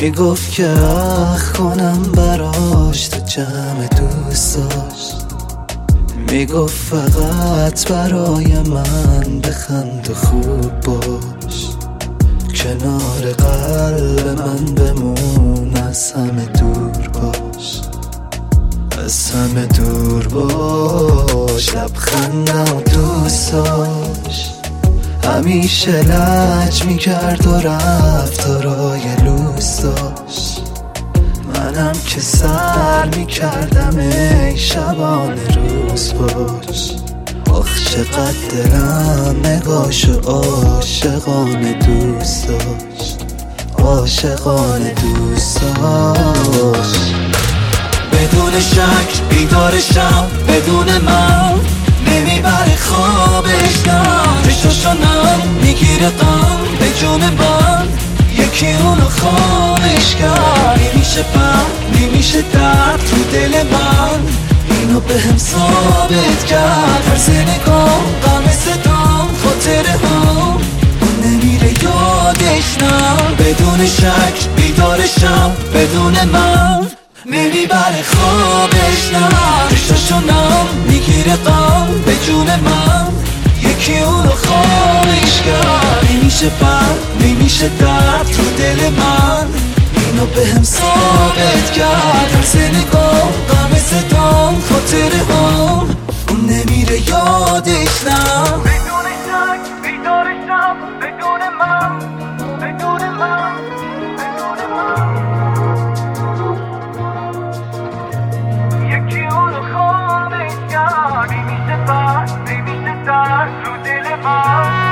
میگفت که اخ کنم براش تو جمع دوستاش، میگفت فقط برای من بخند و خوب باش، کنار قلب من بمون، از همه دور باش، از همه دور باش. لبخندم و دوستاش همیشه لج میکرد و رفتارای لوس داشت، منم که سر میکردم ای شبانه روز باش. آخ چقدر دلم نگاشو عاشقانه دوست داشت، عاشقانه دوست داشت. بدون شک بیدارشم، بدون من نمیبره خوابش، نه چشاشونم میگیره غم به جون من، یکی اونو خامش کرد. نمیشه بر نمیشه درد تو دل من، اینو به هم ثابت کرد. هر نگاه غم صدام خاطره هم اون نمیره یادش، نه بدون شک بیدارشم، بدون من نمیبره خوابش، نه چشاشونم میگیره غم به جون من، یکی اونو خامش کرد. نمیشه بر نمیشه درد تو دل من، اینو به هم ثابت کرد. هر نگاه غم صدام خاطره هم اون نمیره یادش، نه بدون شک بیدارشم، بدون من، بدون من، بدون من، یکی اونو خامش کرد. نمیشه بر نمیشه درد تو دل من.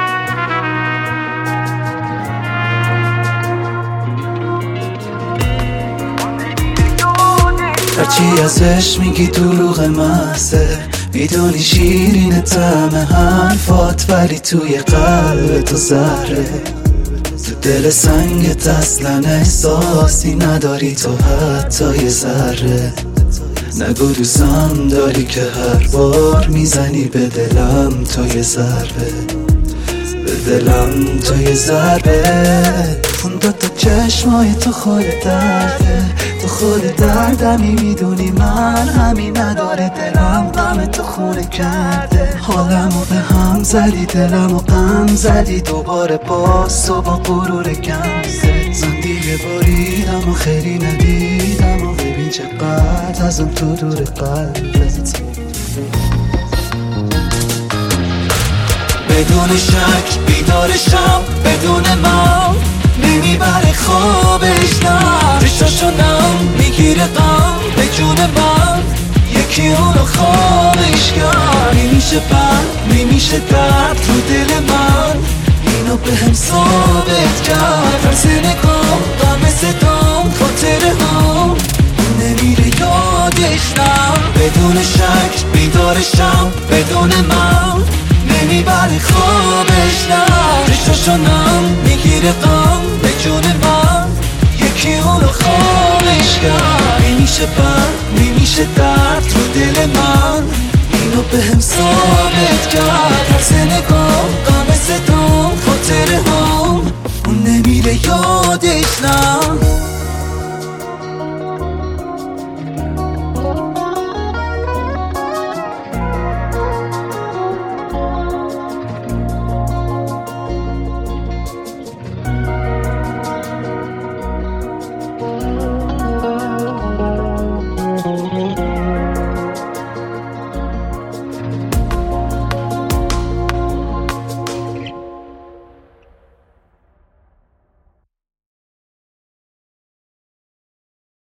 هرچی ازش میگی دروغ محضه، میدونی شیرین طعم حرفات، ولی توی قلب تو زهره. تو دل سنگت اصلا احساسی نداری تو حتی یه ذره. نگو دوستم داری که هر بار میزنی به دلم تو یه ضربه، به دلم تو یه ضربه. اون دوتا چشمای تو خود درده، تو خود دردمی، میدونی من همین نداره. دلم غم تو خونه کرده، حالمو به هم زدی، دلمو غم زدی. دوباره باز تو با غرور کم زد، دیگه باریدم و خیلی ندیدم و ببین چقدر ازم تو دور قلبت. بدون شک بیدارشم، بدون من نمیبره خوابش، نه چشاشونم میگیره غم به جون من، یکی اونو خامش کرد. نمیشه بر نمیشه درد تو دل من، اینو به هم ثابت کرد. هر نگاه غم صدام خاطره هم نمیره یادش، نه بدون شک بیدارشم، بدون من نمیبره خوابش، نه چشاشونم میگیره غم به جون من، یکی اونو خامش کرد. نمیشه بر نمیشه درد تو دل من، اینو به هم ثابت کرد. هر نگاه غم صدام خاطره هم اون نمیره یادش، نه